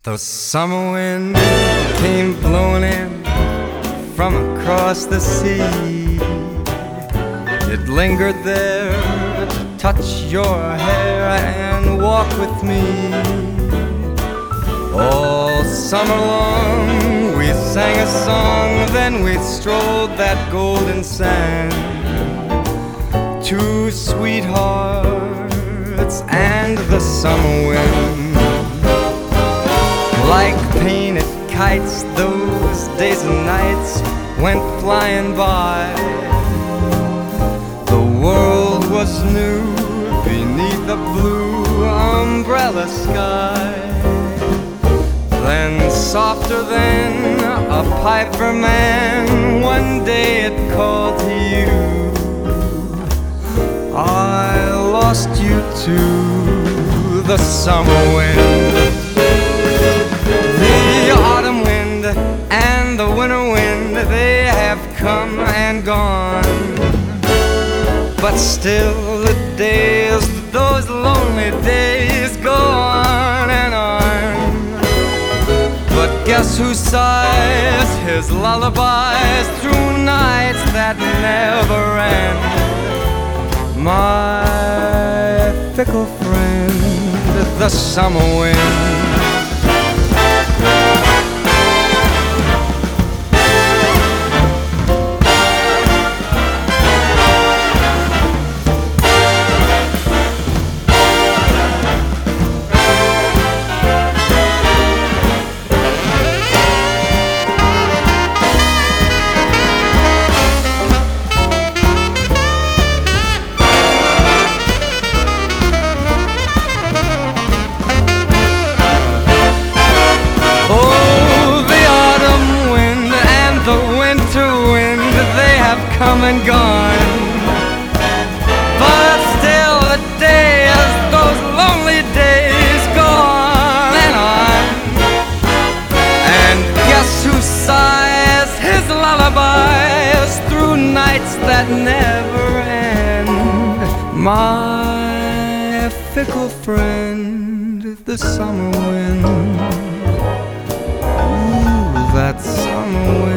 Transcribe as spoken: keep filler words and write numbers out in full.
The summer wind came blowing in from across the sea. It lingered there to touch your hair and walk with me. All summer long we sang a song, then we strolled that golden sand. Two sweethearts and the summer wind. Like painted kites, those days and nights went flying by. The world was new beneath the blue umbrella sky. Then softer than a piper man, one day it called to you. I lost you to the summer wind. The autumn wind and the winter wind, they have come and gone. But still the days, those lonely days go on and on. But guess who sighs his lullabies through nights that never end? My fickle friend, the summer wind. Come and gone, but still the days, those lonely days go on and on. And guess who sighs his lullabies through nights that never end? My fickle friend, the summer wind. Ooh, that summer wind.